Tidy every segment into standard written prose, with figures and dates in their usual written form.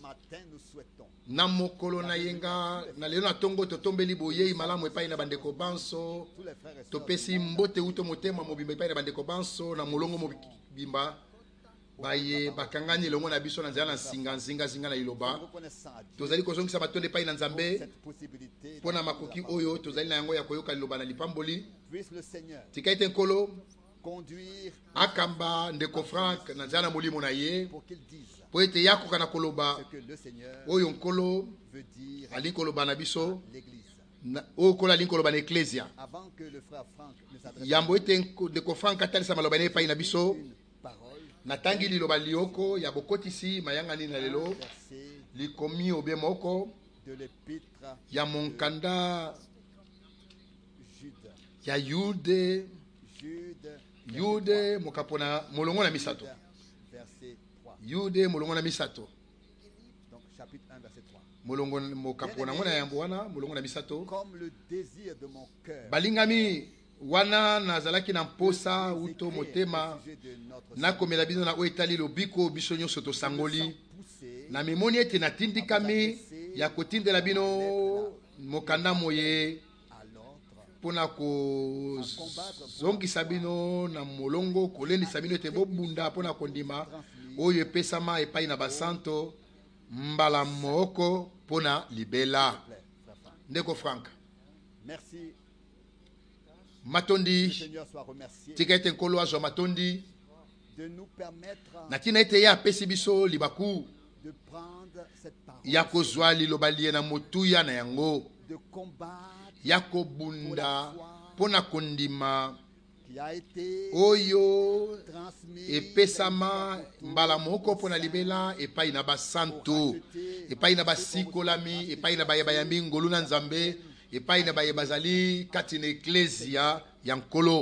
na mokolo na yenga na lelo na tongo totombeli boyei malamu epai na bandeko banso topesi mbote uto motema mobimba epai na bandeko banso na molongo mobimba baye bakangani elongo na biso na nzela na zinga na iloba tozali kozongisa batonde epai na nzambe mpona makoki oyo tozali na yango ya koyoka liloba na lipamboli tika ete nkolo akamba ndeko Frank na nzela na molimo na ye po ete yakoka na koloba oyo nkolo ali koloba na biso oyo nkolo ali koloba na eklesia yambo ete ndeko Frank atalisa maloba na epai na biso natangi liloba lioko ya bokotisi mayangani na lelo likomi obe moko ya monkanda ya yude mokapona molongo na misato yude molongo na misato molongo mokapona ngona yambo wana molongo na misato balingami wana nazalaki na mposa uto motema nakomela bino na oyo etali lobiko biso nyonso tosangoli na mimoni ete natindikami ya kotindela bino mokanda moye mpona kozongisa bino na molongo kolendisa bino ete bobunda mpona kondima oyo epesama epai na basanto mbala moko mpona libela. Ndeko Frank, matondi tika ete nkolo azwa matondi na tina ete ye apesi biso libaku ya kozwa liloba lie na motuya na yango ya kobunda mpona kondima oyo epesama mbala moko mpona libela epai na basanto epai na basikolami epai na baye bayambi ngolu na nzambe epai na baye bazali kati na eklesia ya nkolo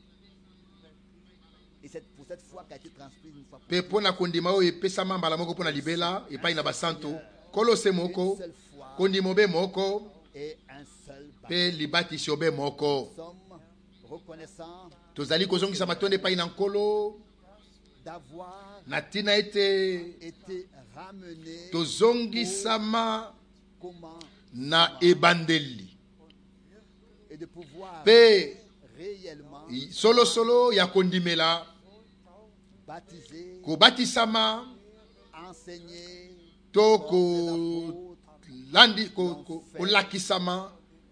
pe mpona kondima oyo epesama mbala moko mpona libela epai na basanto kolose moko kondima obe moko pe libatisi obe moko tozali kozongisa matonde epai na nkolo na tina ete tozongisama na ebandeli pe solosolo ya kondimela kobatisama to kolakisama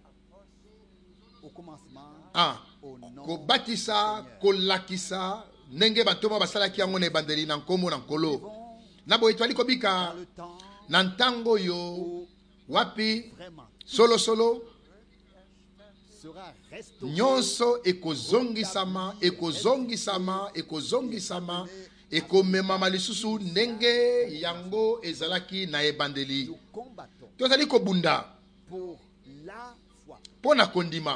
kobatisa kolakisa ndenge bantoma basalaki yango na ebandeli na nkombo na nkolo na boye twali kobika na ntango oyo wapi solosolo nyonso ekozongisama ekomemama lisusu ndenge yango ezalaki na ebandeli. Tozali kobunda mpona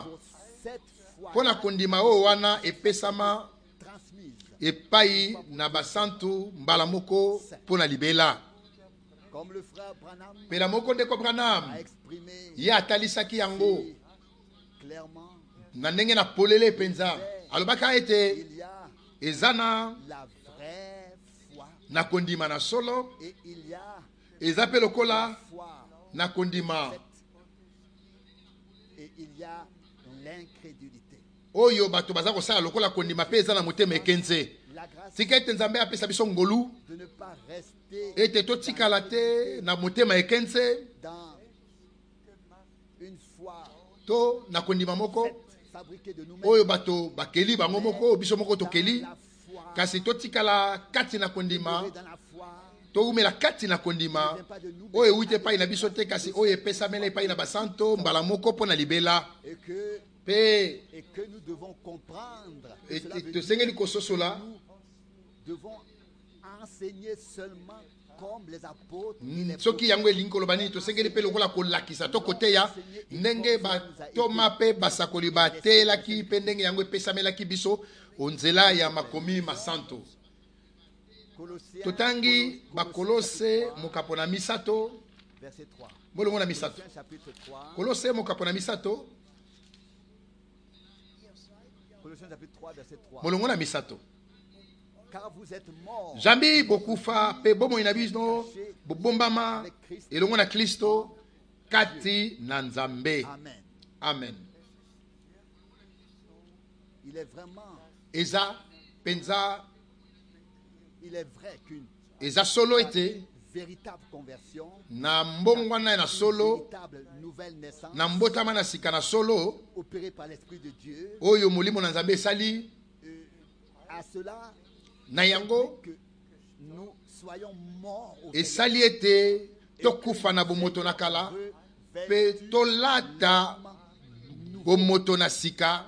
kondima oyo wana epesama epai na basantu mbala moko mpona libela. Pela moko ndeko Branham ye atalisaki yango na ndenge na polele penza alobaka ete eza na kondima na solo eza pe lokola na kondima oyo bato baza kosala lokola kondima pe eza na motema ekenze. Tika ete nzambe apesa biso ngolu ete totikala te na motema ekenze to na kondima moko oyo bato bakeli bango moko biso moko tokeli kasi totikala kati na kondima toumela kati na kondima oyo ewuti epai na biso te kasi oyo epesamela epai na basanto mbala moko mpona libela pe tosengeli kososola soki yango elingi koloba nini tosengeli mpe lokola kolakisa to koteya ndenge batoma mpe basakoli batelaki mpe ndenge yango epesamelaki biso onzela ya makomi masanto. Totangi bakolose mokapo na misato bolongo na misato kolose mokapo na misato molongo na misato Jambi bokufa pe bomo inabino bobombama elongo na Kristo kati na Nzambe. Amen. Eza penza eza solo ete na mbongwana na solo na mbotama na sika na solo oyo molimo na Nzambe esali na yango esali ete tokufa na bomoto na kala pe tolata bomoto na sika.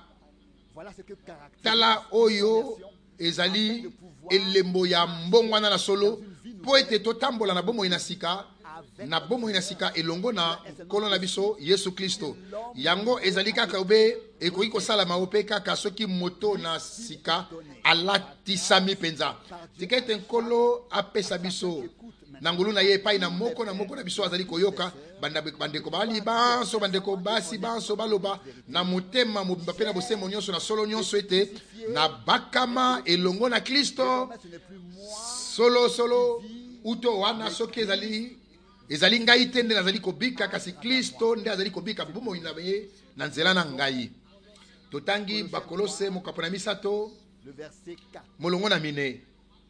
Tala oyo ezali elembo ya mbongwana na solo po ete totambola na bomoi na sika elongo na nkolo na biso Yesu Kristo. Yango ezali kaka obe ekoki kosalama ope kaka soki moto na sika alatisami penza. Tika ete nkolo apesa biso na ngulu na ye epai na moko na biso azali koyoka bandeko bali banso bandeko basi banso baloba na motema mobimba pe na bosembo nyonso na solo nyonso ete na bakama elongo na Kristo solo uto wana soki ezali ngai te nde nazali kobika kasi Kristo nde azali kobika bomoi na ye na nzela na ngai. Totangi bakolose mokapo na misato molongo na mine.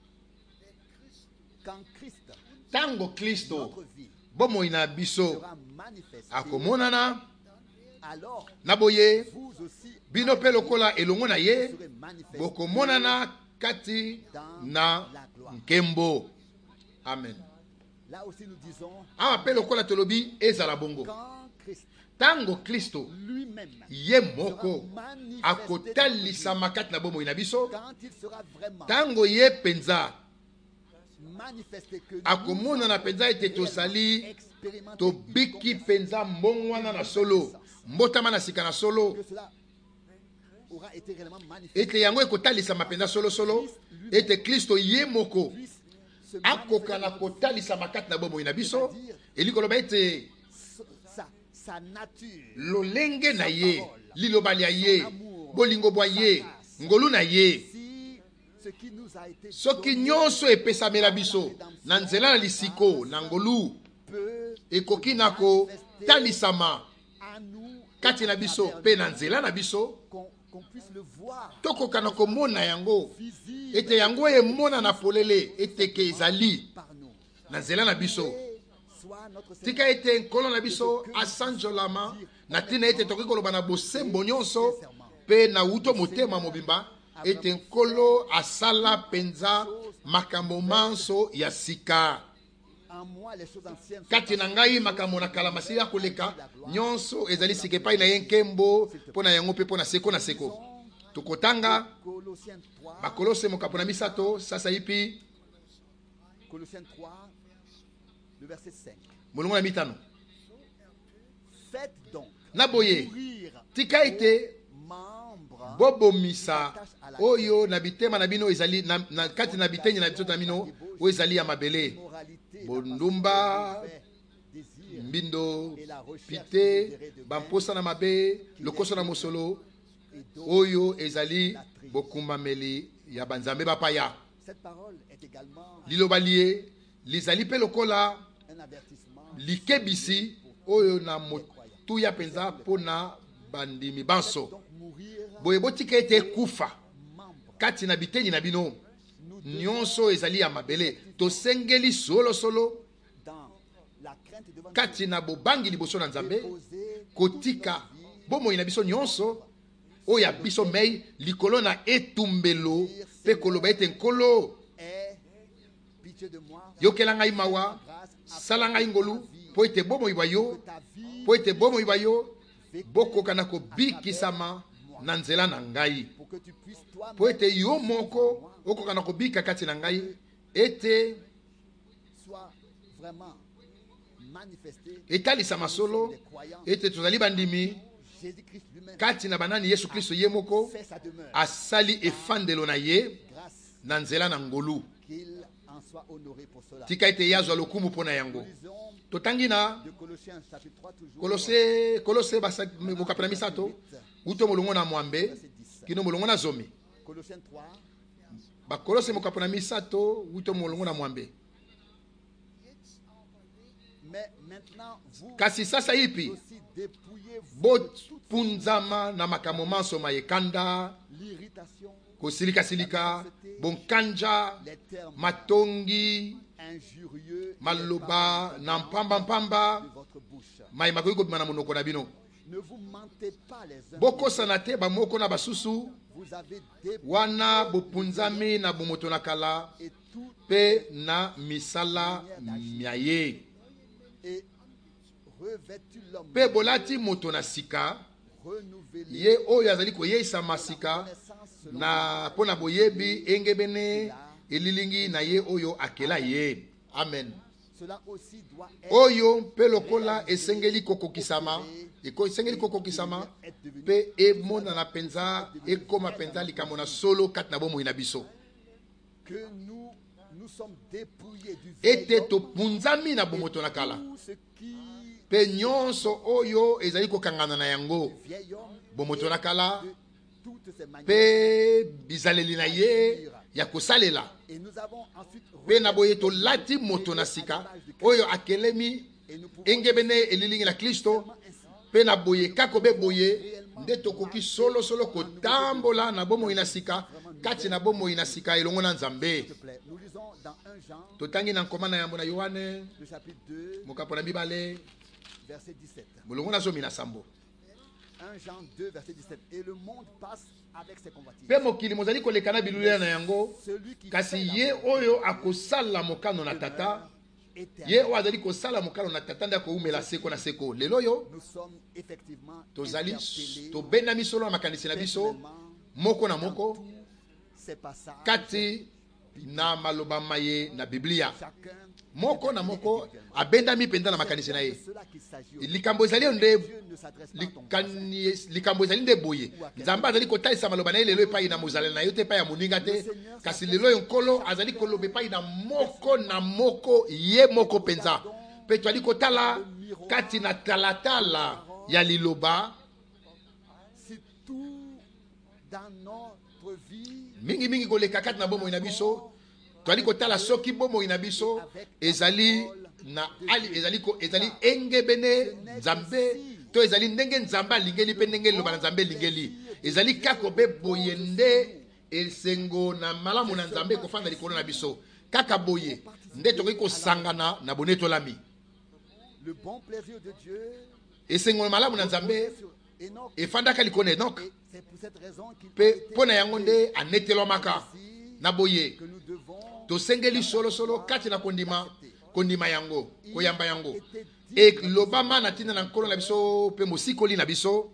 Tango Kristo bomoi na biso akomonana na boye bino pe lokola elongo na ye bokomonana kati na nkembo. Amen. Awa pe lokola tolobi ezala bongo tango Kristo ye moko akotalisa makati na bomoi na biso tango ye penza akomona na penza ete tozali tobiki penza mbongwana na solo mbotama na sika na solo ete yango ekotalisa mapenza solo ete Kristo ye moko akoka na kotalisa makati na bomoi na biso elikoloba ete lolenge na ye liloba lya ye bolingo bwa ye ngolu na ye soki nyonso epesamela biso na nzela na lisiko na ngolu ekoki na kotalisama kati na biso pe na nzela na biso tokoka na komona yango ete yango emona na polele ete ke ezali na nzela na biso. Tika ete nkolo na biso asanjolama na tina ete tokoki koloba na bosembo nyonso pe na uto motema mobimba ete nkolo asala penza makambo manso ya sika. Kati na ngai makambo na kala masi ya koleka nyonso ezali sika epai na ye nkembo mpo na yango mpe mpo na seko na seko. Tukotanga bakolose mokapo na misato sasa ipi molongo na mitano. Na boye tika ete bobomisa oyo na bitema na bino ezali na kati na bitenyi na biso na bino oyo ezali ya mabele bondumba mbindo pite bamposa na mabe lokoso na mosolo oyo ezali bokumbameli ya banzambe bapaya. Liloba lie lizali pe lokola likebisi oyo na motu ya penza pona bandimi banso boye botika ete kufa kati na bitenyi na bino nyonso ezali ya mabele tosengeli solo kati na bobangi liboso na Nzambe kotika bomoi na biso nyonso oya biso mei likolo na etumbelo pe koloba ete nkolo yokela ngai mawa sala ngai ngolu po ete bomoi bayo bokoka na kobikisama na nzela na ngai po ete yo moko okoka na kobika kati na ngai ete etalisama solo ete tozali bandimi kati na banani Yesu Kristo ye moko asali efandelo na ye na nzela na ngolu tika ete yazwa lokumu mpona yango. Totangi na kolose mokapi na misato uto molongo na mwambe kino molongo na zomi Bakolose mokapo na misato wuto molongo na mwambe. Kasi sasa ipi bopunzama na makambo manso mayekanda kosilika bonkanja matongi maloba na mpamba mai makoki kobima na monoko na bino. Bokosana te bamoko na basusu wana bopunzami na bomoto na kala pe na misala miaye pe bolati moto na sika ye oyo azali koyeisa masika na pona boyebi engebene elilingi na ye oyo akela ye. Amen. Oyo pe lokola esengeli kokokisama pe emona na penza ekoma penza likambo na solo kati na bomoi na biso ete topunzami na bomoto na kala pe nyonso oyo ezali kokangana na yango bomoto na kala pe bizaleli na ye ya kosalela pe na boye tolati moto na sika oyo akelemi engebene elilingi na Kristo pe na boye kakobe boye nde tokoki solo kotambola na bomoi na sika kati na bomoi na sika elongo na Nzambe. Totangi na nkoma na yambo na Yohane mokapo na mibale molongo na zomi na sambo. 1 Jean 2 verset 17. Et le monde passe avec ses convoitises. Pe mokili mozali kolekana bilulya na yango kasi ye oyo akosala mokano na tata ye oyo azali kosala mokano na tata nde akoumela seko na seko. Lelo yo tozali tobendami solo na makanisi na biso moko na moko kati na maloba maye na Biblia. Moko na moko abendami penda na makanisi na ye. Likambo ezali nde boye. Nzamba azali kotalisa maloba na ye lelo epai na mozaleli na yo te epai ya moninga te. Kasi lelo nkolo azali koloba epai na moko ye moko penza. Pe twali kotala kati na talatala ya liloba mingi koleka kati na bomoi na biso. Twali kotala soki bomoi na biso ezali engebene Nzambe to ezali ndenge Nzambe alingeli pe ndenge loba na Nzambe lingeli ezali kako be boye nde esengo na malamu na Nzambe kofanda likolo na biso kaka boye nde tokoki kosangana na bonetolami. Le bon plaisir de Dieu esengo na malamu na Nzambe efandaka likolo Enoch pe pona yango nde anetelomaka na boye tosengeli solo kati na kondima yango koyamba yango e lobama na tina na nkolo na biso pe mosikoli na biso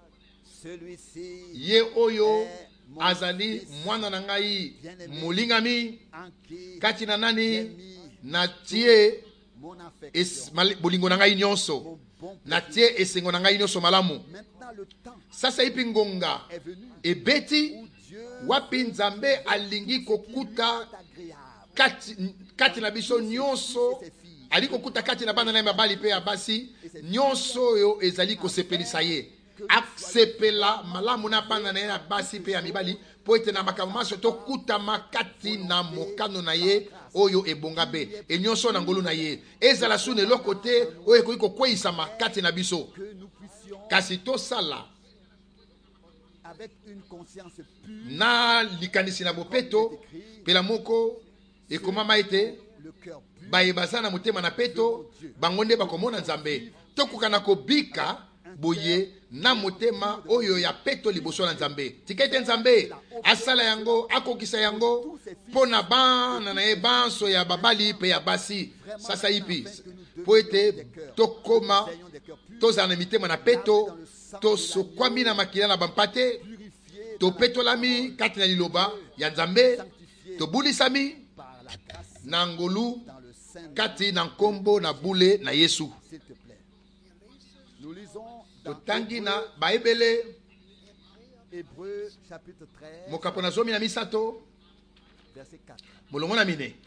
ye oyo azali mwana na ngai molingami kati na nani na tie bolingo na ngai nyonso na tie esengo na ngai nyonso malamu. Sasa ipi ngonga ebeti wapi Nzambe alingi kokuta kati na biso nyonso ali kokuta kati na bana na mabali pe ya basi nyonso yo ezali kosepelisa ye aksepela malamu na bana na ya basi pe ya mibali po ete na makambo maso tokutama kati na mokano na ye oyo ebonga be e nyonso na ngolu na ye ezala sune eloko te oyo ekoki kokweyisama kati na biso kasi tosala avec une conscience pure na likanisi na bopeto pela moko ekomama ete bayebaza na motema na peto bango nde bakomona Nzambe tokoka na kobika boye na motema oyo ya peto liboso na Nzambe tika ete Nzambe asala yango akokisa yango pona bana na ye banso ya babali pe ya basi. Sasa ipi po ete tokoma tozala na mitema na peto tosokwami na makila na bampate topetolami kati na liloba ya Nzambe tobulisami na ngolu kati na nkombo na bule na Yesu. Totangi na baebele mokapo na zomi na misato molongo na mine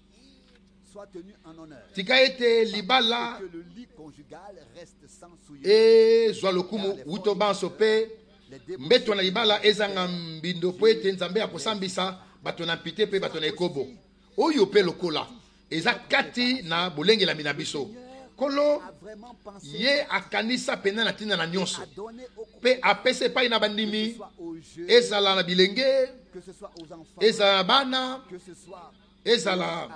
tika ete libala ezwa lokumu wuto banso pe mbeto na libala ezanga mbindo po ete Nzambe akosambisa bato na mpite pe bato na ekobo oyo pe lokola eza kati na bolengelami na biso kolo ye akanisa pena na ntina na nyonso pe apesa epai na bandimi ezala na bilenge ezala na bana ezala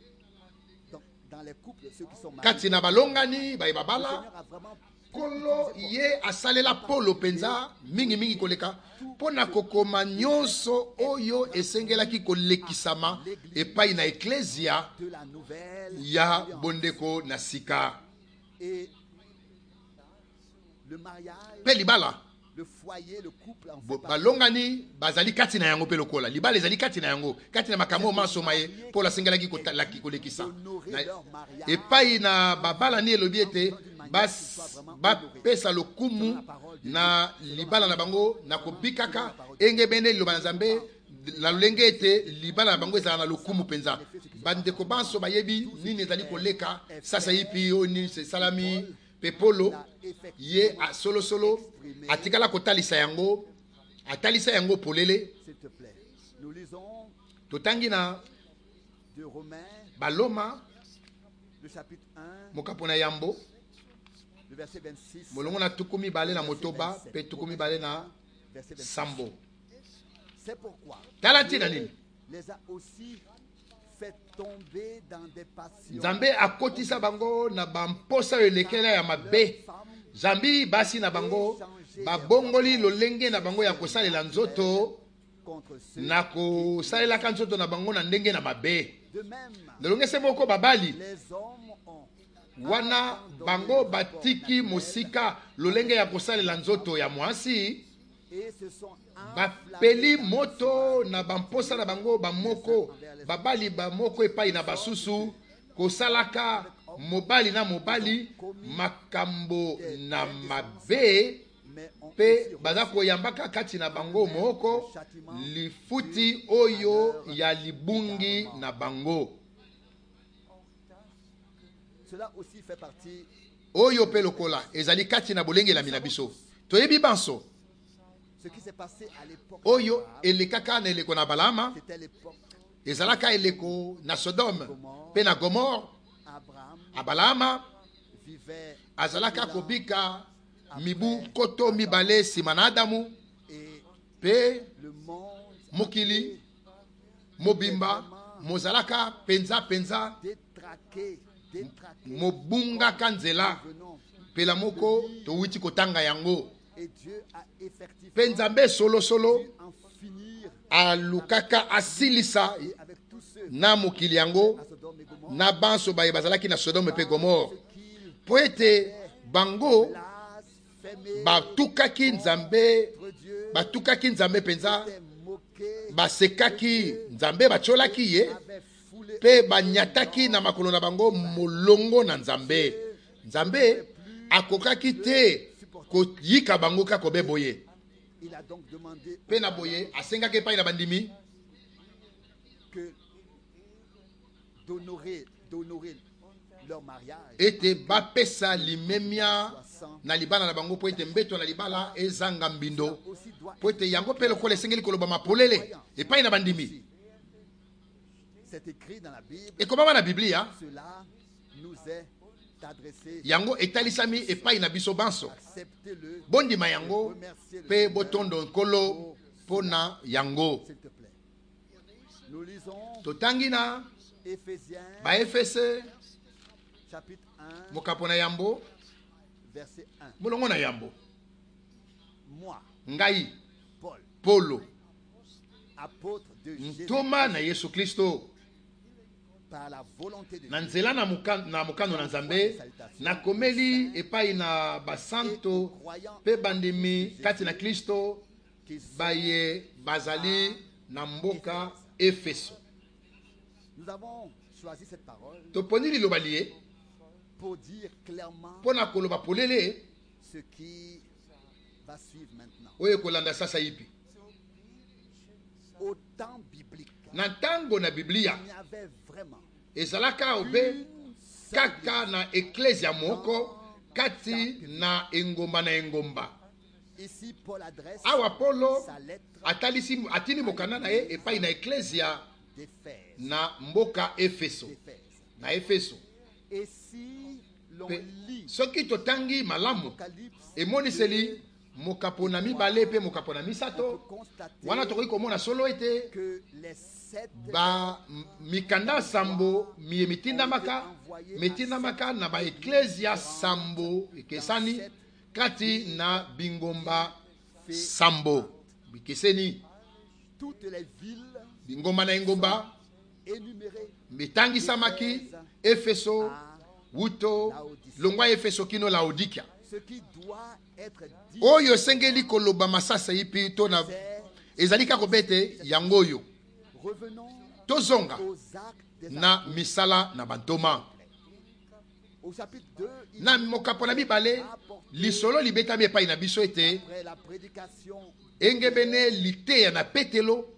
kati na balongani bayeba bala kolo ye asalela polo penza mingi koleka mpona kokoma nyonso oyo esengelaki kolekisama epai na eklesia ya bondeko na sika mpe libala balongani bazali kati na yango mpe lokola libala ezali kati na yango kati na makambo masoma ye polo asengelaki kolekisa epai na babalani elobi ete bapesa lokumu na libala na bango na kobikaka engebene liloba na nzambe na lolenge ete libala na bango ezala na lokumu mpenza bandeko banso bayebi nini ezali koleka sasa yipi oyo nini esalami mpe polo ye solosolo atikala kotalisa yango atalisa yango polele totangi na baloma mokapo na yambo molongo na tuku mibale na motoba mpe tuku mibale na sambo tala ntina nini nzambe akotisa bango na bamposa oyo elekela ya mabe zambi basi na bango babongoli lolenge na bango ya kosalela nzoto na kosalelaka nzoto na bango na ndenge na mabe lolenge se moko babali wana bango batiki mosika lolenge ya kosalela nzoto ya mwasi bapeli moto na bamposa na bango bamoko babali bamoko epai na basusu kosalaka mobali na mobali makambo na mabe mpe baza koyambaka kati na bango moko lifuti oyo ya libungi na bango oyo mpe lokola ezali kati na bolengelami na biso toyebi banso oyo elekaka na eleko na balama ezalaka eleko na sodome mpe na gomore abalama azalaka kobika mibu koto mibale nsima na adamu mpe mokili mobimba mozalaka penza mobungaka nzela mpela moko towuti kotanga yango mpe nzambe solosolo alukaka asilisa na mokili yango na banso baye bazalaki na sodome mpe gomore po ete bango batukaki nzambe mpenza basekaki nzambe batiolaki ye mpe banyataki na makolo na bango molongo na nzambe akokaki te koyika bango kaka kobe boye mpe na boye asengaki epai na bandimi ete bapesa limemia na libala na bango mpo ete mbeto na libala ezanga mbindo mpo ete yango mpe lokola esengeli koloba mapolele epai na bandimi ekomama na biblia yango etalisami epai na biso banso bondima yango mpe botondo nkolo mpo na yango totangi na baefese mokapo na yambo molongo na yambo ngai polo ntoma na yesu kristo na nzela na mokano na nzambe nakomeli epai na basanto mpe bandimi kati na kristo baye bazali na mboka efeso toponi liloba liye mpo na koloba polele oyo ekolanda sasa yipi na ntango na biblia ezalaka obe kaka na eklesia moko kati na engomba Ici, Paul adresse awa Paulo sa lettre atini mokanda na ye epai na eklezia d'Éphèse. na mboka Efeso. Na Efeso. Et si l'on lit Soki totangi malamu Apocalypse, emoniseli mokapo na mibale pe mokapo na on peut misato constater wana tokoki komona solo ete que les 7 ba mikanda sambo mitindamaka na ba eklezia sambo ekesani kati na bingomba sambo bikeseni toutes les villes bingomba na ingomba énumérées mitangisamaki Efeso wuto longwa Efeso kino Laodikia. ce qui doit être dit Oyo esengeli koloba masasa ipi to na ezali kako bete yango oyo revenons tozonga aux actes des na misala na bantoma au chapitre 2 il na mokapo na mibale lisolo libetami epai na biso ete après la prédication engebene liteya na petelo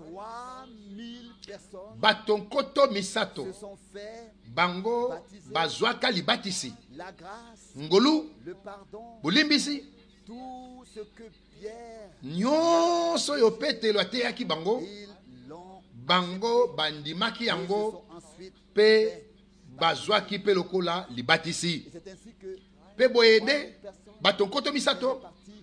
3000 personnes bato nkoto misato se sont fait bango bazwaka libatisi la grâce, ngolu le pardon, bolimbisi tout ce que Pierre nyonso oyo petelo ateyaki bango ils l'ont bango bandimaki ils se yango sont ensuite pe bazwaki pe lokola libatisi et c'est ainsi que pe boyede bato nkoto misato partie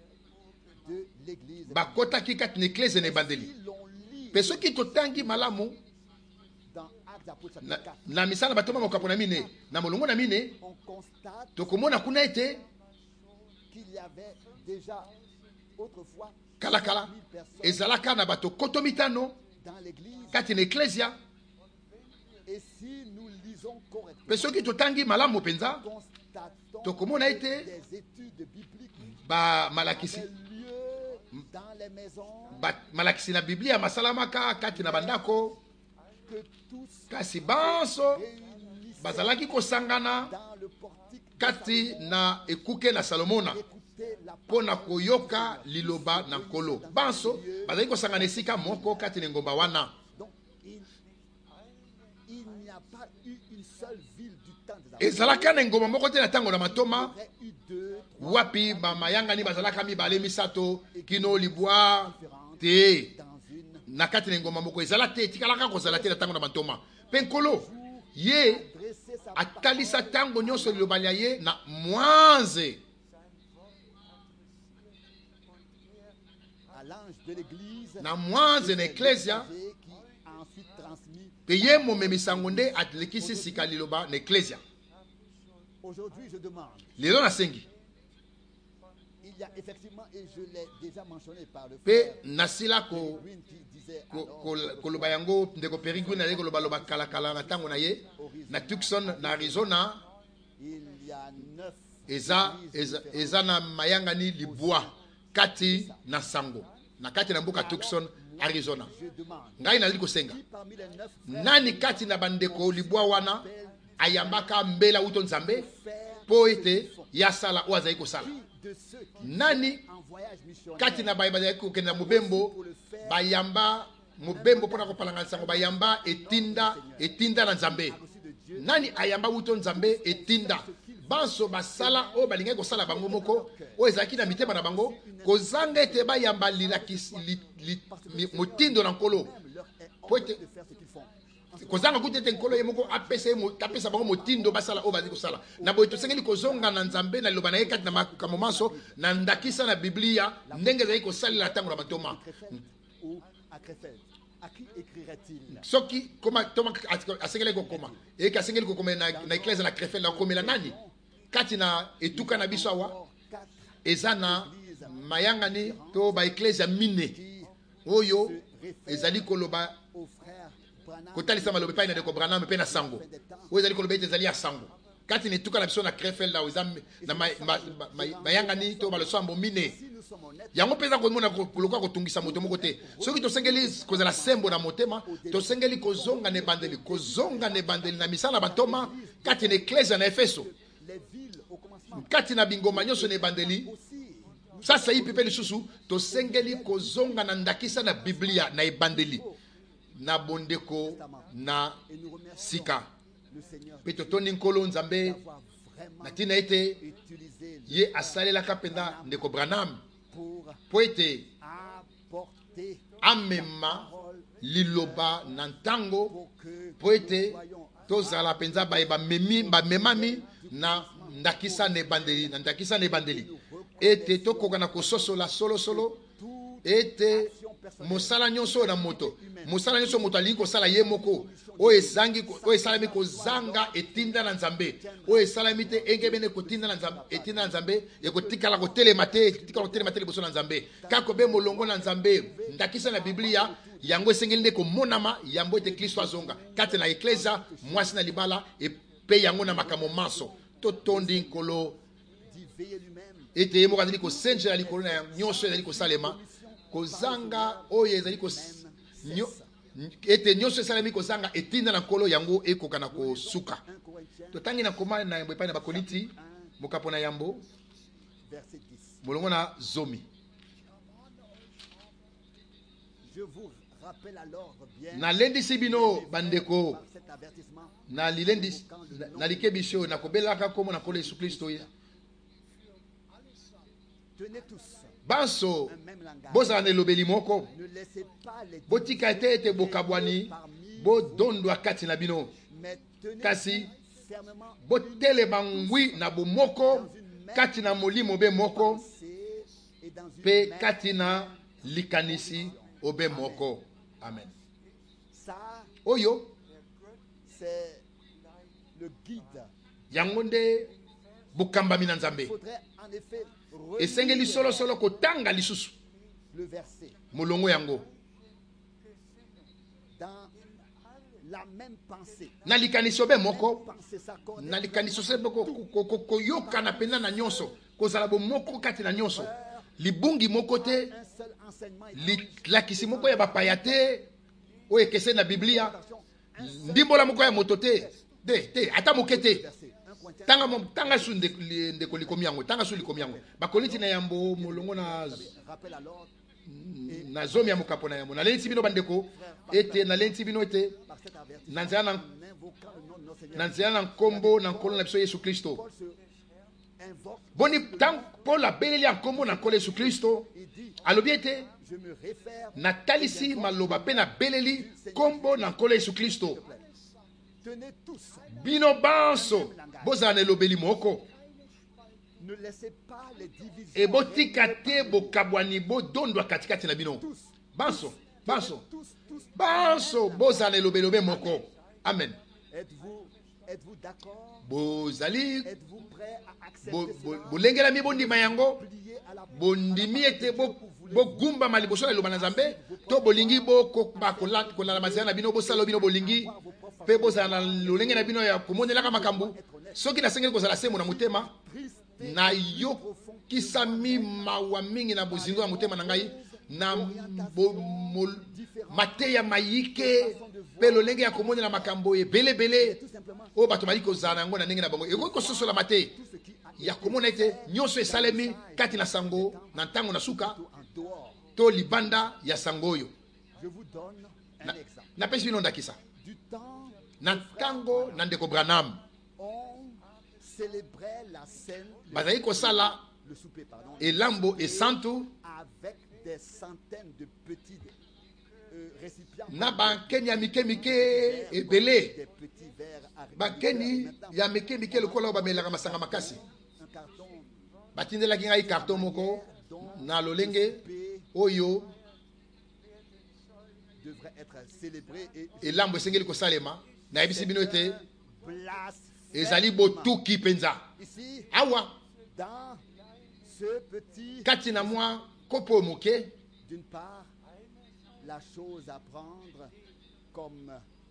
de l'église bakotaki kati na eklese na ebandeli si l'on lit pe soki totangi malamu dans Actes des Apôtres chapitre 4 na misala batoma mokapo na mine na molongo na mine on constate tokomona kuna ete qu'il y avait déjà autrefois kalakala 3000 personnes ezalaka na bato koto mitano dans l'église kati na eklesia et si nous lisons correctement pe soki totangi malamu mpenza constatons tokomona ete des études bibliques bamalakisi des lieux dans les maisons malakisi na biblia masalamaka kati na bandako que tous kasi banso réunissent bazalaki kosangana dans le portique kati na ekuke na salomona écouter la mpo na koyoka liloba na nkolo banso bazali kosangana esika moko kati na engomba wana donc il n'y a pas eu une seule ville du temps des apôtres. ezalaka na engomba moko te na ntango na Il y matoma aurait eu 2, 3 wapi bamayangani bazalaka mibale misato kino libwa te dans une na kati na engomba moko ezala te etikalaka kozala te na ntango na matoma mpe nkolo ye dresser sa atalisa ntango nyonso liloba lia ye na mwanze à l'ange de l'église na mwanze na eklesia qui a ensuite transmis. mpe ye momemi sango nde alekisi sika liloba na eklesia Aujourd'hui, je demande, lelo nasengi il y a effectivement, et je l'ai déjà mentionné par le mpe frère nasila Green qui disait alors, koloba yango ndeko perigwin ali kolobaloba kalakala na ntango na ye na Tucson na Arizona il y a 9 eza na mayangani libwa kati na sango na kati na mboka Tucson Arizona. je demande, Ngai nazali kosenga qui parmi les 9 frères nani kati na bandeko libwa wana ayambaka mbela uto nzambe faire po ete yasala oyo azali kosala de ceux qui nani en voyage missionnaire kati na baye bazali kokende na mobembo bayamba mobembo mpona kopalanga sango bayamba etinda na nzambe reçu de Dieu nani ayamba uto nzambe etinda banso basala oyo balingaki kosala bango moko oyo ezalaki na mitema na bango kozanga ete bayamba motindo na nkolo même leur est po ordonné ete de faire ce qu'ils font. kozanga kuta ete nkolo ye moko apesa bango motindo basala oyo bazali kosala na boye tosengeli kozonga na nzambe na liloba na ye kati na makambo manso na ndakisa na biblia ndenge ezali kosalela ntango na matoma Crefeld ou à Crefeld. À qui écrirait-il? soki asengeli kokoma eyeki asengeli kokoma na eklese na Krefeld akomela nani kati na etuka na biso awa 4 eza na mayangani to baeklezia mine oyo ezali koloba aux frères Branham kotalisa maloba epai na ndeko Branham mpe na sango oyo ezali koloba ete ezali ya sango kati na etuka na biso na Krefeld awo eza na mayangani to balosambo mine si nous sommes honnêtes, yango mpenza komona koloka kotungisa moto moko te soki tosengeli kozala sembo na motema tosengeli kozonga na ebandeli na misala na bantoma kati na eklezia na Efeso les villes au commencement kati na bingoma nyonso na ebandeli aussi, sasa ipi mpe lisusu tosengeli kozonga na ndakisa na biblia na ebandeli na bondeko na et nous remercions sika le Seigneur mpe totoni nkolo nzambe d'avoir vraiment na ntina ete utilisé ye asalelaka mpenza ndeko Branham po ete apporter amema liloba na ntango pour que po ete voyons tozala mpenza bamemami na ndakisa na ebandeli ete tokoka na kososola solosolo ete mosala nyonso na moto alingi kosala ye moko oyo esalami kozanga etinda na nzambe oyo esalami te engebene etinda na nzambe ekotikala kotelema te liboso na nzambe kaka be molongo na nzambe ndakisa na biblia yango esengeli nde komonama yango ete kristo azonga kati na eklesia mwasi na libala epe yango na makambo manso totondi nkolo ete ye moko azali kosenjela likolo na nyonso ezali kosalema kozanga oyo ezali ete nyonso esalemi kozanga etinda na nkolo yango ekoka na kosuka totangi na koma na yambo epai na bakoliti mokapo na yambo molongo na zomi. Nalendisi bino bandeko nalike biso nakobelaka komo na nkolo Yesu Kristo banso bozala na elobeli moko botika ete ete bokabwani bodondwa kati na bino kasi botelema ngwi na bomoko kati na molimo obe moko pe kati na likanisi obe moko. Amen. Oyo yango nde bokambami na Nzambe esengeli solo kotanga lisusu molongo yango na likanisi obe moko na likanisi obe moko koyokana pena na nyonso kozala bomoko kati na nyonso libungi moko te lakisi moko ya bapaya te oyo ekese na biblia ndimbola moko ya moto te ata moke te tanga su ndeko likomi yango tanga su likomi yango bakoliti na yambo molongo na zomi ya mokapo na yambo nalendisi bino bandeko ete nalendisi bino ete na nzela na nkombo na nkolo na biso Yesu Kristo boni tant Paul abeleli ya nkombo na nkolo Yesu Kristo alobi ete natalisi maloba pe na beleli nkombo na nkolo Yesu Kristo bino banso bozala na elobeli moko ebotika te bokabwani bodondwa katikati na bino banso bozala na elobeli obe moko. Amen. Bozali bolengelami bondima yango bondimi ete bogumbama liboso na eloba na Nzambe to bolingi kolala mazela na bino bosala bino bolingi pe bozala na lolenge na bino ya komonelaka makambo soki nasengeli kozala semo na motema na yokisami mawa mingi na bozingo ya motema na ngai na mateya mayike pe lolenge ya komonela makambo ebelebele oyo bato bali kozala yango na ndenge na bango ekoki kososola mate ya komona ete nyonso esalemi kati na sango na ntango na suka to libanda ya sango oyo. Napesi bino ndakisa na ntango na ndeko Branham bazali kosala elambo esantu na bankeni ya mike ebele bankeni ya mike lokola bamelaka masanga makasi batindelaki ngai karton moko na lolenge oyo elambo esengeli kosalema nayebisi bino ete ezali botuki mpenza awa kati na mwa kopo moke la chose à prendre comme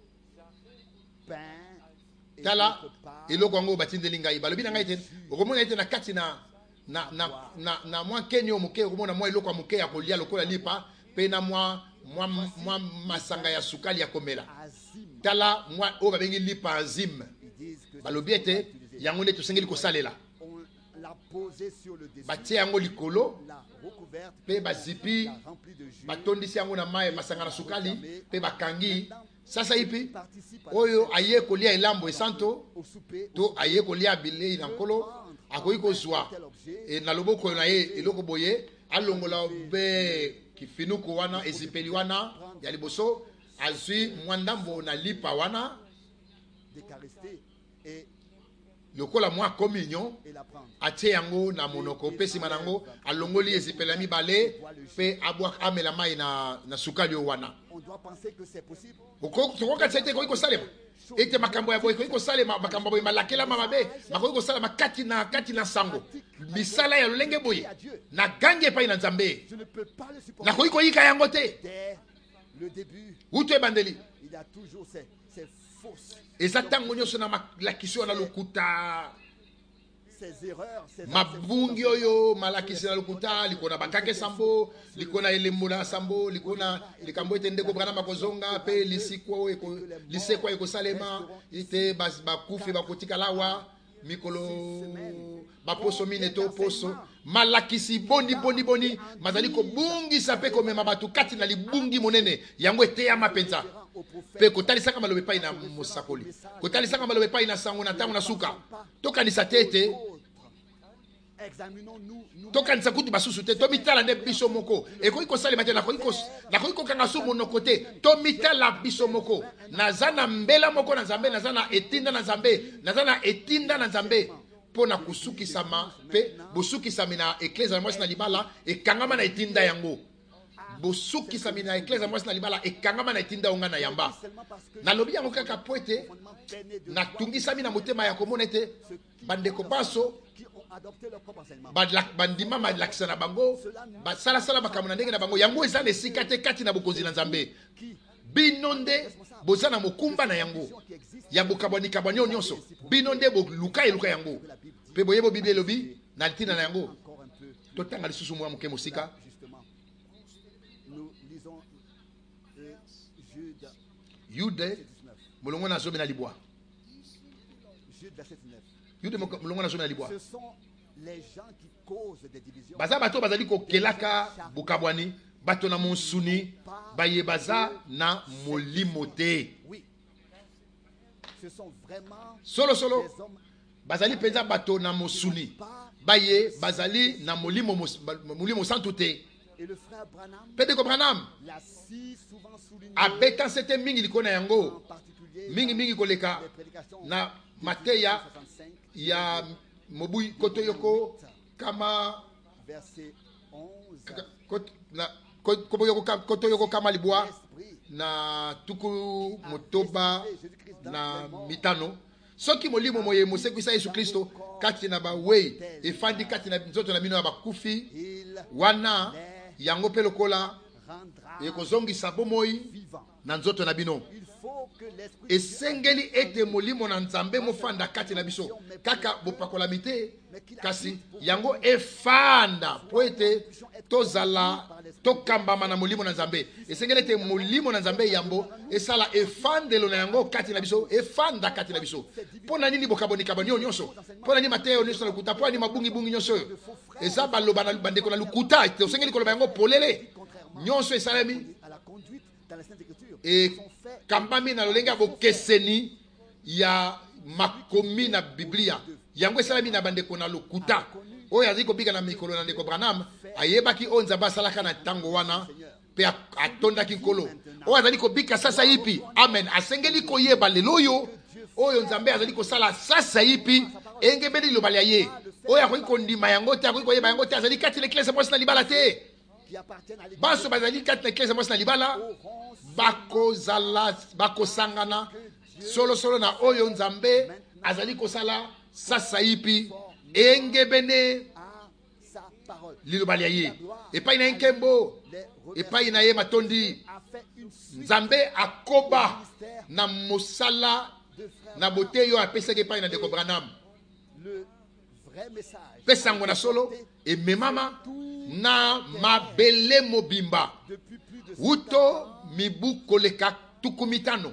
pain et tala eloko yango batindeli ngai balobi na ngai te okomona ete na kati na mwa nkeni oyo moke okomona mwa eloko ya moke ya kolia lokola lipa mpe na mwa masanga ya sukali ya komela tala mwa oyo babengi lipa enzyme balobi ete yango nde tosengeli kosalela batie yango likolo mpe bazipi batondisi yango na mai masanga na sukali mpe bakangi sasa ipi oyo aye kolia elambo esanto to aye kolia bilei na nkolo akoki kozwa na loboko na ye eloko boye alongola be kifinuku wana ezipeli wana ya liboso azwi mwandambo na lipa wana lokola mwa communion atie yango na monoko pe sima nango alongoli ezipeli ya mibale pe abwa amela mai na sukali wana okoka tsete ko salema ete makambo ya boy ko salema makambo boy malakela mabe makoki ko salema kati na sango misala ya lolenge boy na gange pa ina nzambe na ko yika yango te uto ebandeli exactement nyoso na malakisi na lokuta mabungi oyo malakisi na lokuta likona bakake sambo likona elembo na sambo likona likambo ete ndeko brana makozonga pe lisekwa ekosalema ite bakufi bakotika lawa mikolo baposo mine to poso malakisi boni mazali ko bungi sape ko mema batu kati na libungi monene yango ete ya mapenza pe kotalisaka malobe pai na mosakoli kotalisaka malobe pai na sango na tango na suka tokanisa tete tokanisa kutu basusu te tomitala nde biso moko ekoki kosalema te nakoki kokanga su monoko te tomitala biso moko naza na mbela moko na nzambe naza na etinda na nzambe mpo na kusukisama mpe bosukisami na eklezia na mwasi na libala ekangama na etinda yango bosukisami na eklezia mwasi na libala ekangama na etinda onga na yamba nalobi yango kaka po ete natungisami na motema ya komona ete bandeko baso bandima malakisa na bango basalasala makambo na ndenge na bango yango eza na esika te kati na bokonzi na nzambe bino nde boza na mokumba na yango ya bokabwani oyo nyonso bino nde boluka eluka yango mpe boyebo biblia elobi na ntina na yango totanga lisusu mwa moke mosika yude molongo na zobe na libwa yude molongo na zobe na libwa baza bato bazali kokelaka bokabwani bato na monsuni baye baza na molimo te solo bazali penza bato na mosuni baye bazali na molimo santu te Pedeko Branham abeta sete mingi likona yango mingi koleka na mateya ya mobui kotoyoko kama kotoyoko kama libwa na tuku motoba na mitano soki molimo moye mosekwisa Yesu Kristo kati na bawei efandi kati na nzoto na bino ya bakufi wana yango pe lokola ekozongisa bomoi na nzoto na bino esengeli ete molimo na nzambe mofanda kati na biso kaka bopakolami te kasi yango efanda po ete tozala tokambama na molimo na nzambe esengeli ete molimo na nzambe yambo esala efandelo na yango kati na biso efanda kati na biso mpo na nini bokabonikabani oyo nyonso mpo na nini mateya oyo nyonso na lokuta mpo na nini mabungibungi nyonso oyo eza baloba na bandeko na lokuta tosengeli koloba yango polele nyonso esalemi ekambami na lolenge ya bokeseni ya makomi na biblia yango esalami na bandeko na lokuta oyo azali kobika na mikolo na ndeko Branham ayebaki oyo nzambe asalaka na ntango wana mpe atondaki nkolo oyo azali kobika sasa yipi amen asengeli koyeba lelo oyo nzambe azali kosala sasa yipi engebeli liloba lya ye oyo akoki kondima yango te akoki koyeba yango te azali kati na eklezia mwasi na libala te baso bazali kati na eklezia mwasi na libala bakosangana solo na oyo nzambe azali kosala sasa yipi engebene liloba lya ye epai na ye nkembo epai na ye matondi nzambe akoba na mosala na bote oyo apesaki epai na ndeko Branham mpe sango na solo ememama na mabele mobimba uto mibu koleka tuku mitano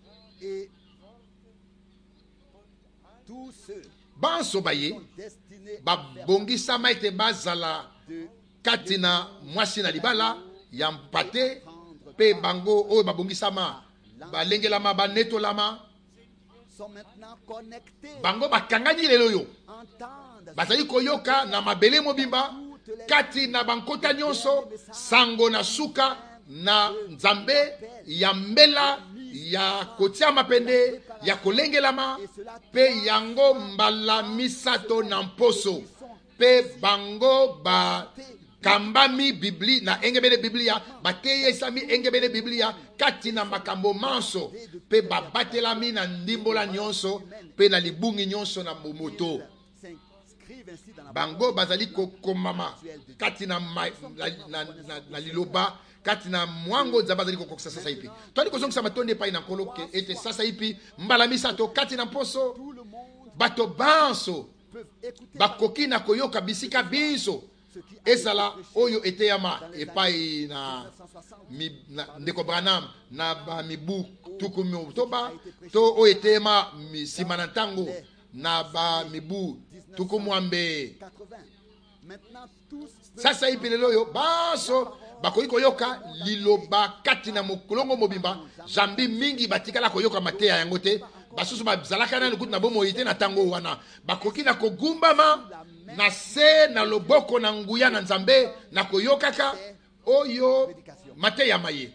banso baye babongisama ete bazala kati na mwasi na libala ya mpate mpe bango oyo babongisama balengelama banetolama bango bakangani lelo yo bazali koyoka na mabele mobimba kati na bankota nyonso sango na suka na nzambe ya mbela ya kotia mapende ya kolengelama pe yango mbala misato na mposo pe bango ba kambami bibli na engebele biblia bateyesami engebele biblia kati na makambo manso pe babatelami na ndimbola nyonso pe na libungi nyonso na moto bango bazali kokomama kati na liloba kati na mwango nzambe azali kokokisa sasa ipi twali kozongisa matondi epai na nkolo ke ete sasa ipi mbala misato kati na mposo bato banso bakoki na koyoka bisika biso ezala oyo eteyama epai na ndeko Branham na bamibu tuku motoba to oyo eteyama nsima na ntango na bamibu tuku mwambe sasa ipi lelo oyo banso bakoki koyoka liloba kati na mokolongo mobimba jambi mingi batikala koyoka mateya yango te basusu bazalaka nanu kutu na bomoi te na ntango wana bakoki na kogumbama na se na loboko na nguya na nzambe na koyokaka oyo mateya maye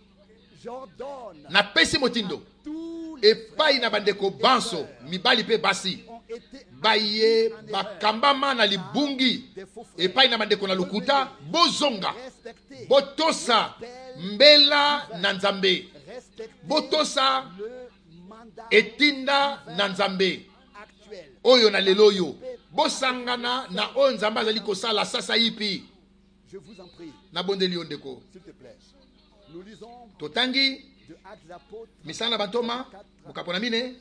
na pesi motindo epai na bandeko banso mibali pe basi baye bakambama na libungi epai na bandeko na lukuta bozonga botosa mbela na nzambe botosa etinda na nzambe oyo na lelo oyo bosangana na oyo nzambe azali kosala sasa ipi na bondeli yo ndeko totangi misala na bantoma mokapo na mine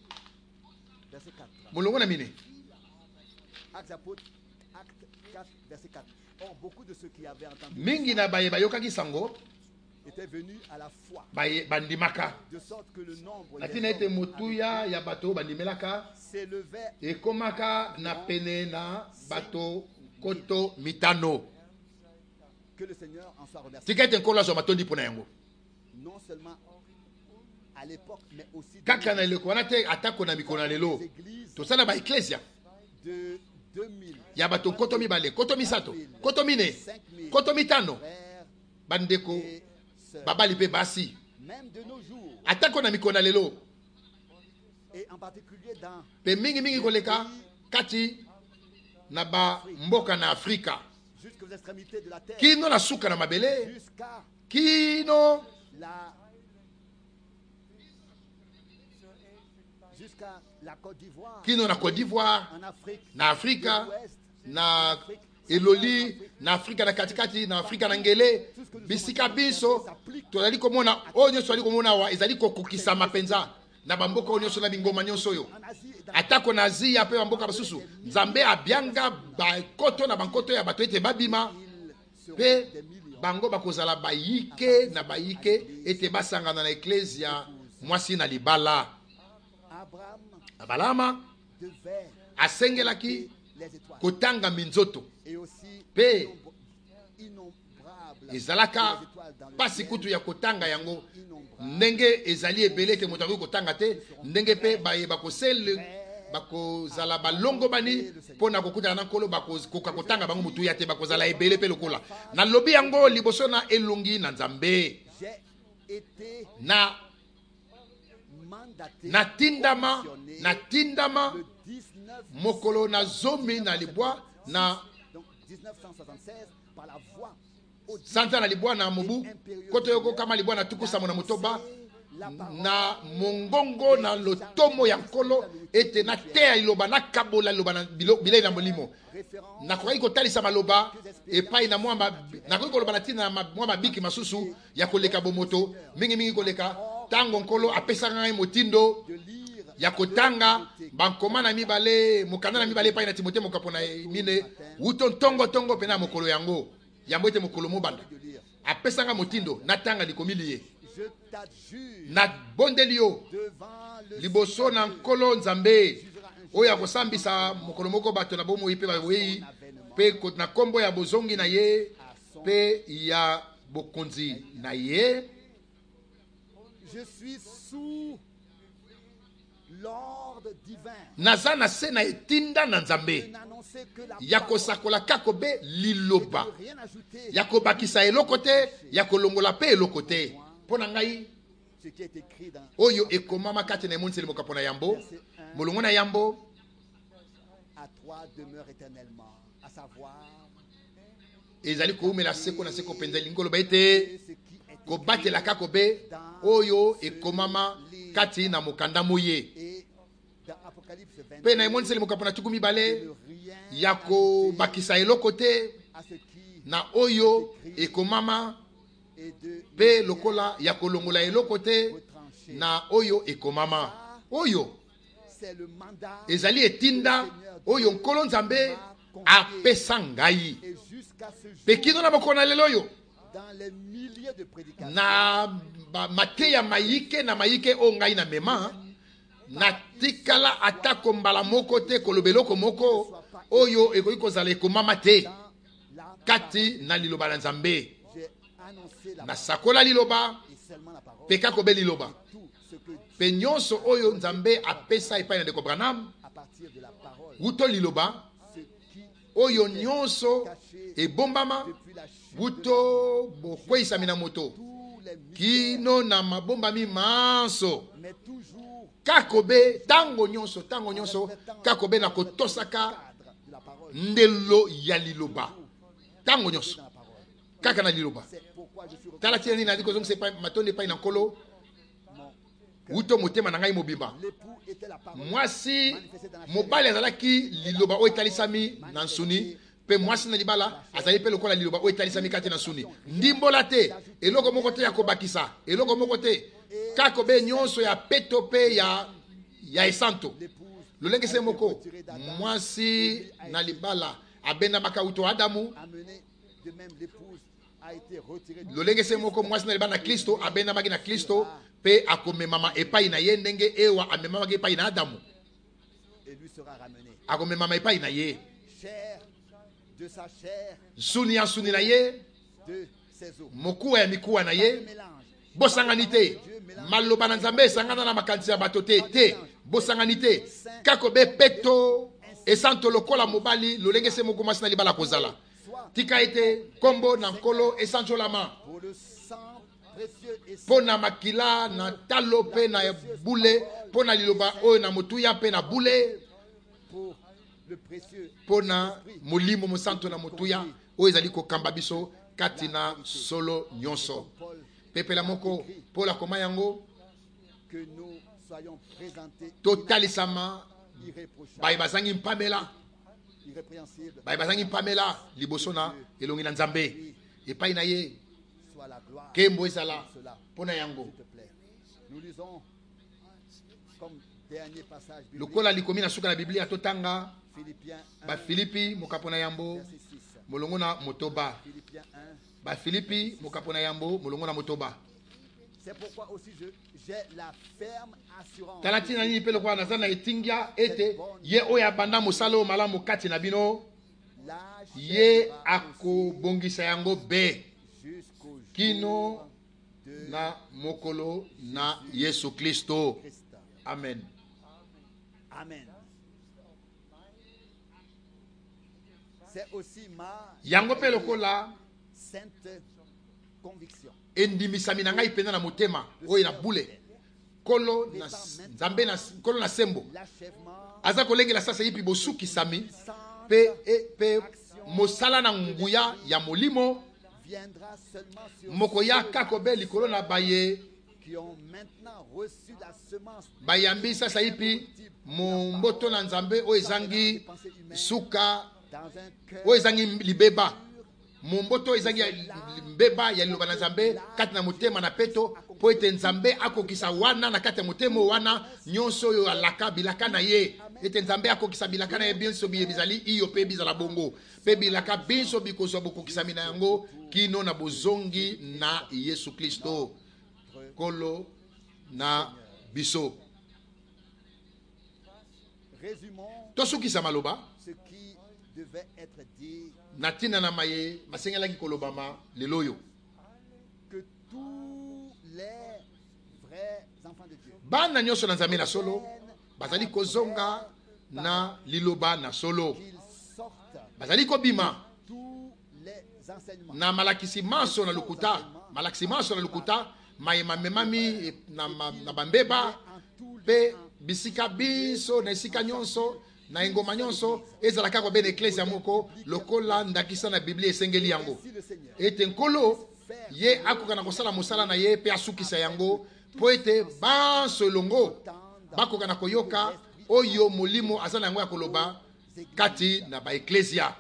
molongo na mine mingi na baye bayokaki sango bandimaka atina ete motuya ya bato bandimelaka ekomaka na pene na bato koto mitano tika ete nkolo azwa matondi mpo na yango kaka na eleko wana te atako na mikolo na lelo tosala baeklesia ya bato koto mibale koto misato koto mine koto mitano bandeko babali pe basi atako na mikolo na lelo pe mingi koleka kati na ba mboka na Afrika kino na suka na mabele kino na Côte d'Ivoire na Afrika na eloli na Afrika na katikati na Afrika na ngele bisika biso tozali komona oyo nyonso ali komona wa ezali kokokisa mapenza na bamboka oyo nyonso na bingoma nyonso oyo atako na Asia pe bamboka basusu nzambe abianga bakoto na bankoto ya bato ete babima pe bango bakozala bayike na bayike ete basangana na eklesia mwasi na libala Abalama asengelaki kotanga minzoto pe ezalaka pasi kutu ya kotanga yango ndenge ezali ebele te moto akoki kotanga te ndenge pe bayeba bakozala balongo bani mpo na kokutana na nkolo bakoka kotanga bango motu ya te bakozala ebele pe lokola na lobi yango liboso na elongi na nzambe natindama mokolo na zomi na libwa na santa na libwa na mobu koto yoko kama libwa na tukusamo na motoba na mongongo na lotomo ya nkolo ete na teya iloba na kabola iloba na bilei na molimo nakoki kotalisa maloba epai na nakoki koloba na ntina na mwa mabiki masusu ya koleka bomoto mingi koleka tango nkolo apesaka ngai motindo ya kotanga bankoma na mibale mokanda na mibale epai na Timote mokapo na mine wuto ntongo pena mokolo yango yambo ete mokolo mobanda apesanga motindo natanga likomili ye na bondeli yo liboso na nkolo nzambe oyo akosambisa mokolo moko bato na bomoi pe bawei pe na kombo ya bozongi na ye pe ya bokonzi na ye. Je suis sous l'ordre divin naza na se na etinda na de nzambe n'annoncer que la ya parole kosakola kakobe et liloba de rien ajouter ya kobakisa eloko te ya kolongola mpe eloko te mpo na ngai ce qui est écrit dans oyo ekomama kati na emoniseli mokapo na yambo molongo na yambo à toi demeure éternellement, à savoir ezali koumela seko na seko mpenza elingi koloba ete ce qui est kobatela kakobe oyo ekomama kati na mokanda moye et dans Apocalypse 22 mpe na emoniseli mokapo na tuku mibale ne rien ya kobakisa eloko te à ce qui na oyo ekomama est de mpe lokola ya kolongola eloko te retrancher. na oyo ekomama oyo C'est le mandat ezali etinda oyo nkolo nzambe apesa ngai et jusqu'à ce mpe jour kino na mokolo na lelo oyo dans les milliers de prédications na mateya mayike na mayike oyo ngai na mema natikala atako mbala moko te koloba eloko moko oyo ekoki kozala ekomama te dans la kati na liloba na nzambe j'ai annoncé la nasakola liloba et seulement la parole mpe kakobe liloba tout ce que mpe nyonso oyo nzambe apesa epai na ndeko branham à partir de la parole wuto liloba ce qui oyo nyonso ebombama depuis la chute wuto bokweyisami na moto tous les mystères, kino na mabombami manso mais toujours kakobe tango nyonso kakobe na kotosaka cadre de la parole ndelo ya liloba tango nyonso dans la parole. kaka na liloba C'est pourquoi je suis tala tina nini nadi kozongisa matondo epai na nkolo mon wuto motema na ngai mobimba l'époux était la parole mwasi mobali azalaki liloba oyo etalisami na nsuni mpe mwasi na libala azali mpe lokola liloba oyo etalisami kati na nsuni ndimbola te eloko moko te ya kobakisa eloko moko te kakobe nyonso ya peto mpe ya esanto l'épouse lolenge se moko mwasi na libala abendamaka wuto adamu amenée de même l'épouse a été retirée du lolenge se moko mwasi na libala na kristo abendamaki na kristo mpe akomemama epai na ye ndenge ewa amemamaki epai na adamu et lui sera ramené akomemama epai na ye chair de sa chair nsuni ya nsuni na ye de ses os mokuwa ya mikuwa na ye mélange bosangani te maloba na nzambe esangana na makanisi ya bato te bosangani te kakobe peto esanto lokola mobali lolenge se moko mwasi na libala kozala tika ete kombo na nkolo esanjolama pour le sang précieux et mpo na makila na talo mpe na bule mpo na liloba oyo na motuya mpe na bule pour le précieux mpo na molimo mosantu na motuya oyo ezali kokamba biso kati na solo nyonso Paul pepela moko mpo akoma yango que nous soyons présentés totalisama irréprochables, baye bazangi mpamela irrépréhensibles, baye bazangi mpamela liboso na elongi na nzambe epai na ye soit la gloire kembo ezala pour cela, mpo na yango s'il te plaît. Nous lisons comme dernier passage biblique lokola likomi na suka na biblia totanga Philippiens 1, bafilipi mokapo na yambo verset 6. molongo na motoba Philippiens 1. bafilipi mokapo na yambo molongo na motoba C'est pourquoi aussi j'ai la ferme assurance tala ntina nini mpe lokola naza na etingia ete ye oyo abanda mosala oyo malamu kati na bino ye akobongisa yango be jusqu'au kino jour de na mokolo na yesu kristo Christ. amen Amen. C'est aussi ma yango mpe lokola sainte conviction. endimisami na ngai mpenza na motema oyo na bule nkolo na nzambe na nkolo na sembo L'achèvement aza kolengela sasa ye mpe bosukisami sans mpe mosala na nguya ya molimo viendra seulement sur mokoya ceux kakobe likolo na baye qui ont maintenant reçu la semence bayambi sasa yipi momboto na nzambe oyo ezangi suka dans un cœur oyo ezangi libeba momboto oyo ezangi mbeba ya liloba na nzambe kati na motema na peto mpo ete nzambe akokisa wana na kati ya motema oyo wana nyonso oyo alaka bilaka na ye ete nzambe akokisa bilaka na ye biso bizali iyo mpe bizala bongo mpe bilaka biso bikozwa bokokisami na yango kino na bozongi na yesu kristo nkolo na biso résumons tosukisa maloba ce qui devait être dit, na ntina na maye basengelaki kolobama lelo oyo que tous les vrais enfants de Dieu bana nyonso na nzambe na solo bazali kozonga na liloba na solo, qu'ils sortent bazali kobima tous les enseignements. na malakisi maso na lukuta, malakisi maso na lukuta, mayema memami na bambeba En tout pe bisika biso na esika nyonso na engoma nyonso ezalaka kwa bene eklesia moko lokola ndakisa na Biblia esengeli yango. si le Seigneur Ete nkolo ye akoka na kosala mosala na ye pe asukisa yango po ete banso elongo bakoka na koyoka oyo molimo aza na yango ya koloba kati na baeklesia,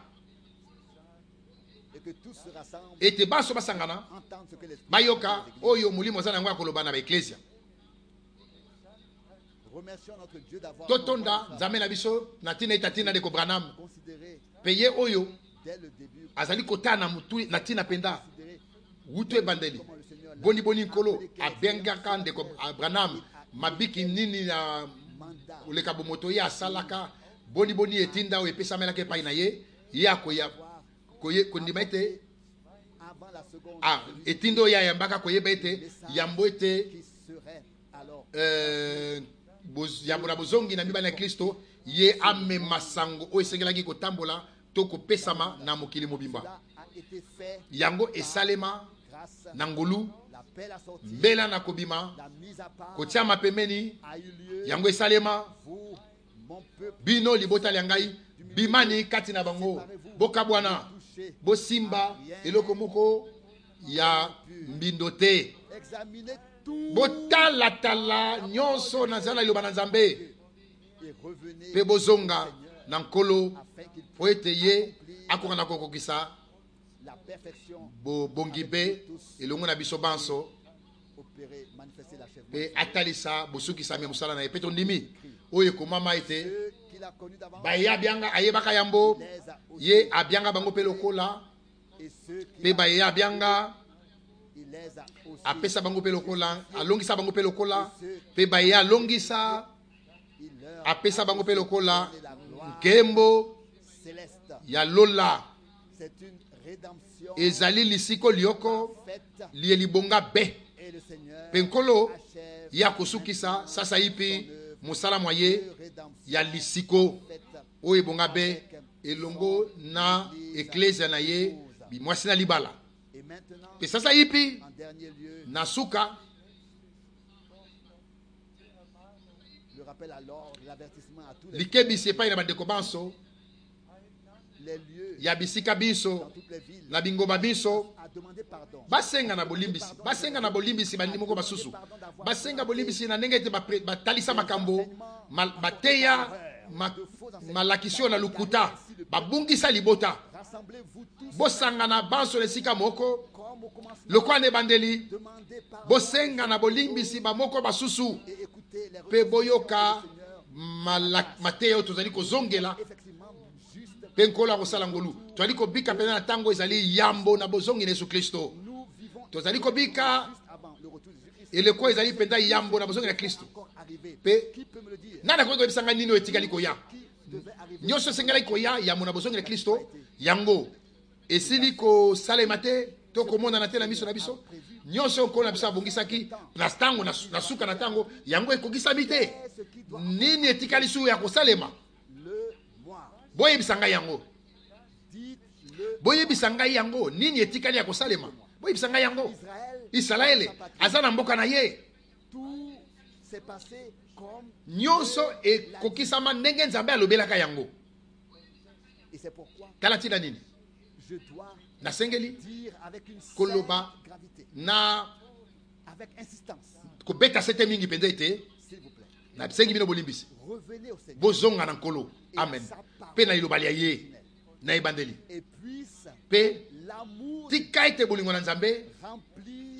et que tous se rassemblent, ete banso basangana entendent ce que l'Esprit bayoka oyo molimo aza na yango ya koloba na baeklesia. remercions notre Dieu d'avoir Totonda nzambe na biso na tina ita tina de ko Branham considéré pe ye oyo dès le début, azali kota na mutu na tina penda considéré wutu ebandeli comment le Seigneur l'a boni boni nkolo abengaka ndeko Branham mabiki nini na mandat oleka bomoto ye asalaka boni boni etinda oyo epesamelaka epai na ye ye akoya kondima ete avant la seconde etinda oyo ayambaka koyeba ete yambo ete qui serait alors yambo na bozongi na mibali ya Kristo ye amema sango oyo esengelaki kotambola to kopesama na mokili mobimba. cela a été fait Yango esalema grâce na ngulu l'appel à sortir, mbela na kobima la mise à part kotiama pembeni a eu lieu. yango esalema Vous, mon peuple, bino libotali ya ngai bimani kati na bango bokabwana bosimba eloko moko ya mbindo te examinez tout botalatala nyonso na nzela liloba na Nzambe et revenez pe bozonga na nkolo afin qu'il po ete ye akoka na kokokisa la perfection bobongi be elongo na biso banso opérer, manifester l'achèvement. pe atalisa bosukisami mosala na ye pe tondimi oyo ekomama ete Ceux qu'il a connus d'avance, bayeya bianga ayebaka yambo les a aussi, ye abianga bango pe lokola et ceux pe qu'il a, bayeya bianga il les a aussi, apesa bango pe lokola alongisa bango pe lokola pe bayeya alongisa il leur apesa bango pe lokola donné la gloire nkembo céleste. ya lola. C'est une rédemption Ezali lisiko lioko faite liye libonga be et le Seigneur pe nkolo achève ya kosukisa sasa ipi mosala mwaye de rédemption ya lisiko faite oyo ebonga be elongo na eklesia na ye mwasi na libala et maintenant pe sasa ipi en dernier lieu na suka le rappel à l'ordre, l'avertissement à tous les likebisi epai na bandeko banso lieux ya bisika dans biso toutes les villes na bingoma biso à demander pardon. basenga na bolimbisi bandi moko basusu basenga bolimbisi na ndenge ete batalisa makambo bateya malakisi oyo na lukuta babungisa libota Rassemblez-vous tous bosanga na banso na esika moko comme au commencement, lokola na ebandeli demandez pardon bosenga na bolimbisi bamoko basusu et écoutez les mpe boyoka recommandations du Seigneur. mateya oyo tozali kozongela Effectivement, juste, mpe nkolo ya kosala ngolu tozali kobika mpenza na ntango ezali yambo na bozongi na yesu kristo nous vivons tozali kobika juste avant le retour de Jésus-Christ. eleko ezali mpenza yambo na bozongi na kristo Encore arrivé. mpe Qui peut me le dire? nani akoki koyebisa ngai nini oyo etikali koya Qui devait arriver? nyonso esengelaki koya yambo na bozongi na kristo yango esili kosalema te to komonana te na miso na biso nyonso oyo nkolo na biso abongisaki na ntango na suka na ntango yango ekokisami te Ce qui doit nini etikali su ya kosalema le moi. boyebisa ngai yango Dites-le. boyebisa ngai yango nini etikali ya kosalema boyebisa ngai yango Israël, isalaele aza na mboka na ye tout s'est passé comme nyonso ekokisama ndenge nzambe alobelaka yango et c'est pourquoi tala ntina nini je dois nasengeli dire avec une Koloba. certaine gravité, na avec insistance, kobeta sete mingi mpenza ete s'il vous plaît. nasengi bino bolimbisi Revenez au Seigneur bozonga na nkolo amen mpe na liloba ya ye na ebandeli et puisse mpe l'amour tika ete bolingo na nzambe remplir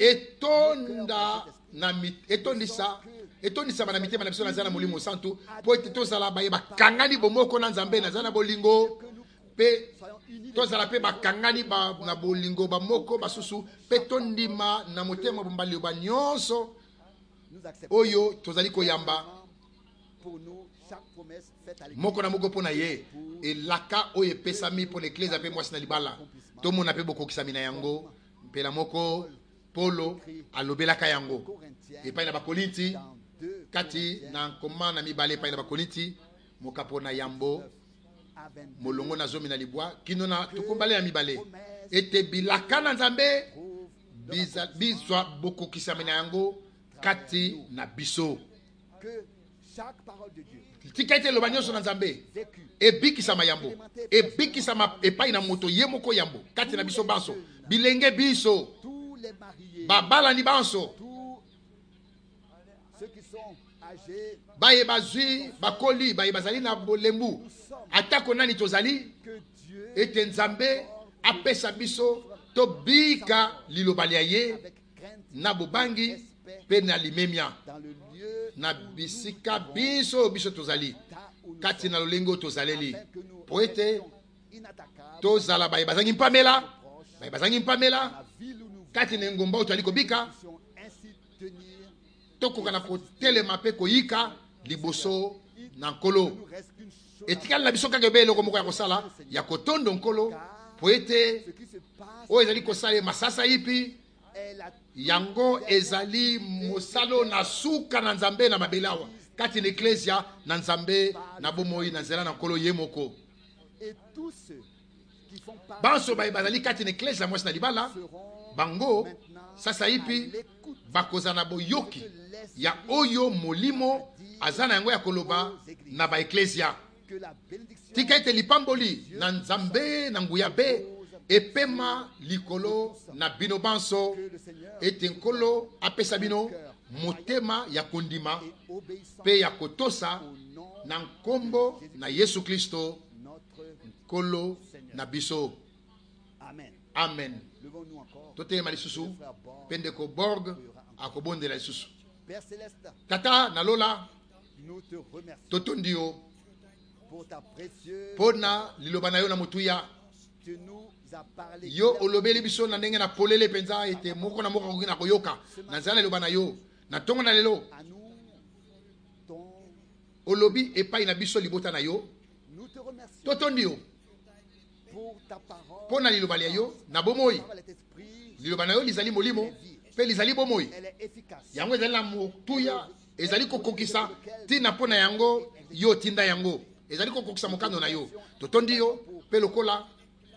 etondisama na mitema na biso naza na molimo santu mpo ete tozala baye bakangani bomoko na nzambe naza na bolingo mpe soyons unis tozala mpe bakangani na bolingo bamoko basusu mpe tondima na motema bomba liloba nyonso nous acceptons oyo tozali koyamba pour nous chaque promesse faite à l'église moko na moko mpo na ye elaka oyo epesami mpo na eklezia mpe mwasi na libala tomona mpe bokokisami na yango mpela moko polo alobelaka yango Corinthiens epai na bakorinti dans 2 kati na nkoma na mibale pa na bakoniti mokapo na yambo molongo na zomi na libwa kino na tukumbale na mibale ete bilaka na nzambe bizwa bokokisami na yango kati na biso tika ete eloba nyonso na nzambe ebikisama yambo ebikisama epai na moto ye moko yambo kati na biso banso bilenge biso babalani banso baye bazwi bakoli baye bazali na bolembu atako nani tozali ete nzambe apesa biso tobika liloba lia ye na bobangi pe na limemia na bisika biso tozali kati na lolengo tozaleli po ete tozala baye bazangi mpamela kati na ngomba oyo tozali kobika tokoka na kotelema mpe koyika liboso na nkolo etikali na biso kaka ebe eloko moko ya kosala ya kotondo nkolo po ete oyo ezali kosala masasa yipi yango ezali mosalo na suka na nzambe na mabele awa kati na eklesia na nzambe na bomoi na nzela na nkolo ye moko banso bazali kati na eklesia mwasi na libala bango sasa yipi bakoza na boyoki ya oyo molimo aza na yango ya koloba na baeklesia tika ete lipamboli na nzambe na nguya be epema likolo na bino banso ete nkolo apesa bino motema ya kondima pe ya kotosa na nkombo na Yesu Kristo nkolo na biso. Amen. Totelema lisusu pendeko Borg akobondela lisusu. Tata nalola totondi yo pona liloba na yo na motuya yo olobeli biso na ndenge na polele penza ete moko na moko na koyoka na nzala liloba na yo na tongo na lelo olobi epai na biso libota na yo totondi yo pona liloba lia yo na bomoi liloba na yo lizali molimo pe lizali bomoi yango ezali na motuya ezali kokokisa tina pona yango yo tinda yango ezali kokokisa mokando na yo totondi yo pe lokola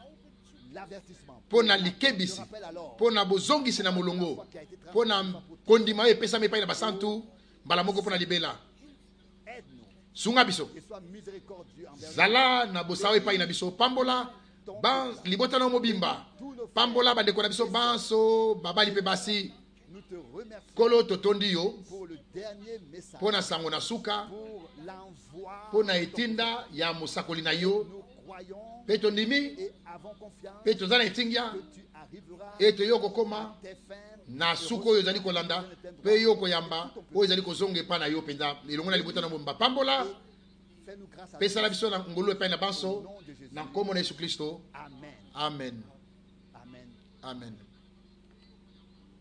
pona likebisi pona bozongisi na molongo pona kondima oyo epesami epai na basantu mbala moko pona libela sunga biso zala na bosawa epai na biso pambola libota na mobimba pambola bandeko na biso banso babali pe basi kolo totondi yo pona sango na suka pona etinda ya mosakoli na yo pe tondimi pe tozala etingya ete yo kokoma na suka oyo ezali kolanda pe yo koyamba oyo ezali kozonga epai na yo mpenza elongo na libota na mobimba pambola pesala biso na ngolu epai na banso na nkombo na Yesu Kristo. Amen. Amen.